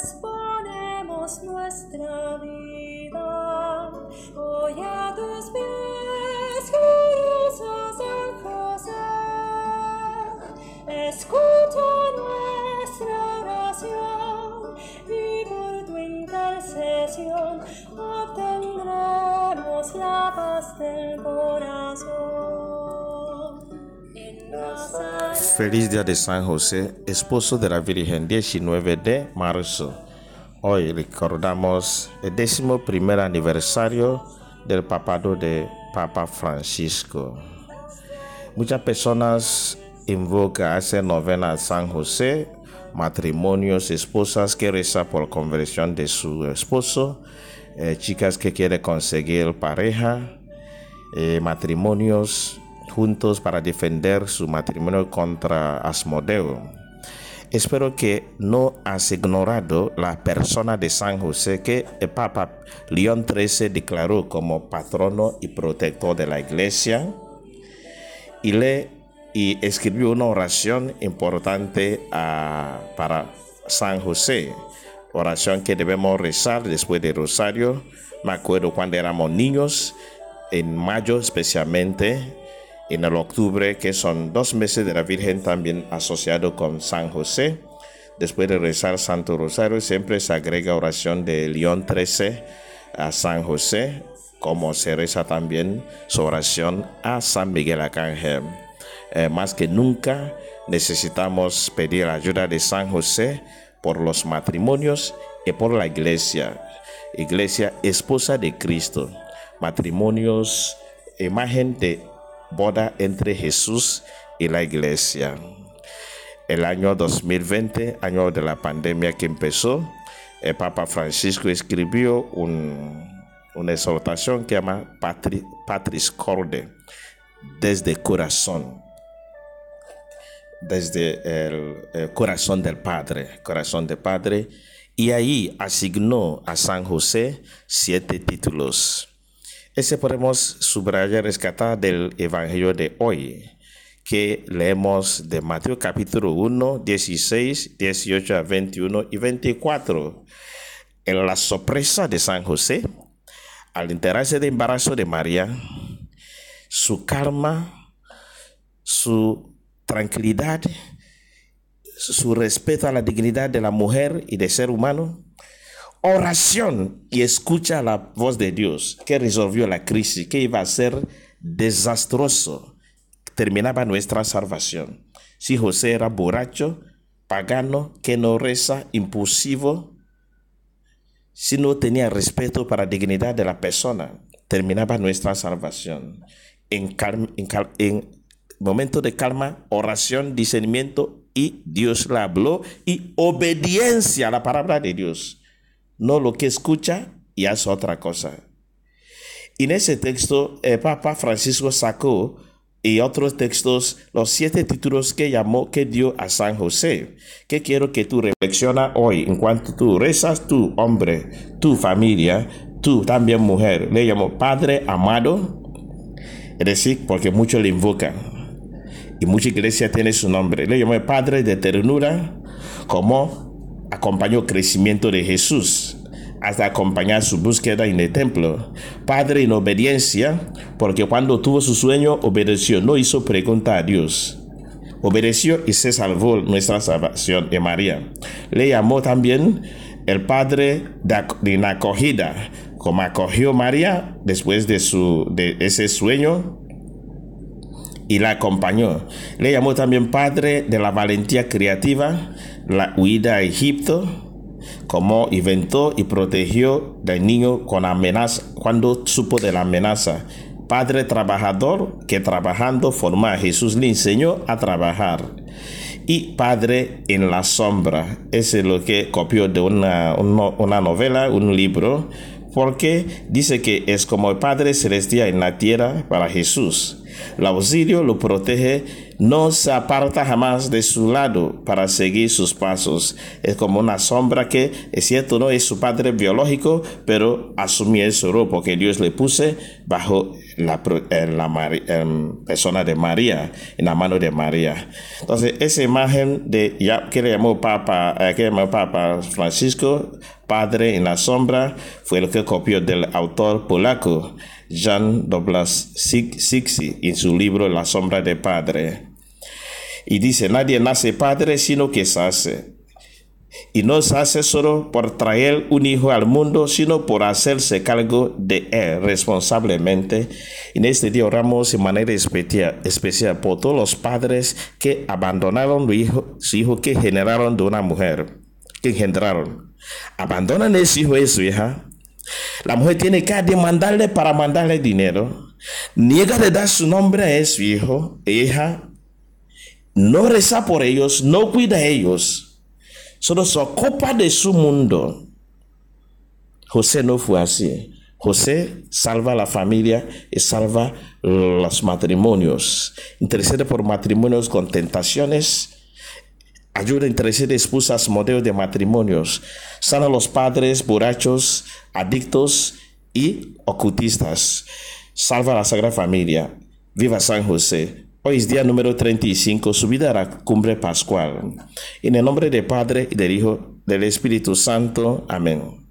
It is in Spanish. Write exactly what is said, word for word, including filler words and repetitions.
exponemos nuestra vida hoy a tus pies, glorioso San José. Escucha nuestra oración y por tu intercesión obtendremos la paz del corazón. En Nazaret. Feliz día de San José, esposo de la Virgen, diecinueve de marzo. Hoy recordamos el décimo primer aniversario del papado de Papa Francisco. Muchas personas invocan, hacen novena a San José, matrimonios, esposas que rezan por conversión de su esposo, eh, chicas que quieren conseguir pareja, eh, matrimonios juntos para defender su matrimonio contra Asmodeo. Espero que no has ignorado la persona de San José que el Papa León trece declaró como patrono y protector de la Iglesia y le y escribió una oración importante uh, para San José, oración que debemos rezar después del rosario. Me acuerdo cuando éramos niños, en mayo especialmente, en el octubre, que son dos meses de la Virgen también asociado con San José. Después de rezar Santo Rosario, siempre se agrega oración de León trece a San José, como se reza también su oración a San Miguel Arcángel. Eh, más que nunca necesitamos pedir la ayuda de San José por los matrimonios y por la iglesia. Iglesia, esposa de Cristo. Matrimonios, imagen de boda entre Jesús y la iglesia. El año dos mil veinte, año de la pandemia que empezó, el Papa Francisco escribió un, una exhortación que llama Patri, Patris Corde, desde corazón. Desde el, el corazón del Padre, corazón del Padre, y ahí asignó a San José siete títulos. Ese podemos subrayar, rescatar del Evangelio de hoy, que leemos de Mateo capítulo uno, dieciséis, dieciocho a veintiuno y veinticuatro. En la sorpresa de San José, al enterarse del embarazo de María, su calma, su tranquilidad, su respeto a la dignidad de la mujer y del ser humano, oración y escucha la voz de Dios que resolvió la crisis que iba a ser desastroso, terminaba nuestra salvación. Si José era borracho, pagano, que no reza, impulsivo, si no tenía respeto para la dignidad de la persona, terminaba nuestra salvación. En, calma, en, cal, en momento de calma, oración, discernimiento, y Dios le habló, y obediencia a la palabra de Dios. No lo que escucha y hace otra cosa. Y en ese texto, el Papa Francisco sacó, y otros textos, los siete títulos que llamó, que dio a San José, que quiero que tú reflexionas hoy, en cuanto tú rezas, tú hombre, tu familia, tú también mujer, le llamó Padre amado, es decir, porque muchos le invocan. Y mucha iglesia tiene su nombre. Le llamó Padre de ternura, como acompañó el crecimiento de Jesús, hasta acompañar su búsqueda en el templo. Padre en obediencia, porque cuando tuvo su sueño, obedeció, no hizo pregunta a Dios. Obedeció y se salvó nuestra salvación de María. Le llamó también el Padre de, de la acogida, como acogió María después de, su, de ese sueño, y la acompañó. Le llamó también Padre de la valentía creativa, la huida a Egipto, como inventó y protegió del niño con amenaza, cuando supo de la amenaza. Padre trabajador, que trabajando formó a Jesús, le enseñó a trabajar. Y Padre en la sombra, ese es lo que copió de una, una, una novela, un libro, porque dice que es como el Padre celestial en la tierra para Jesús. El auxilio lo protege, no se aparta jamás de su lado para seguir sus pasos. Es como una sombra que, es cierto, no es su padre biológico, pero asumió eso porque Dios le puse bajo la, en la Mari, en persona de María, en la mano de María. Entonces, esa imagen de, ya que le llamó Papa, eh, que llamó Papa Francisco, Padre en la sombra, fue lo que copió del autor polaco Jan Doblas Sixi en su libro La sombra de Padre. Y dice, nadie nace padre sino que se hace. Y no se hace solo por traer un hijo al mundo, sino por hacerse cargo de él responsablemente. En este día oramos de manera especial, especial por todos los padres que abandonaron su hijo, su hijo que generaron de una mujer, que engendraron. Abandonan ese hijo y su hija. La mujer tiene que demandarle para mandarle dinero. Niega de dar su nombre a su hijo e hija. No reza por ellos, no cuida de ellos. Solo se ocupa de su mundo. José no fue así. José salva a la familia y salva los matrimonios. Intercede por matrimonios con tentaciones. Ayuda a interceder esposas modelos de matrimonios. Sana a los padres borrachos, adictos y ocultistas. Salva a la Sagrada Familia. Viva San José. Hoy es día número treinta y cinco, subida a la cumbre pascual. En el nombre del Padre, y del Hijo, del Espíritu Santo. Amén.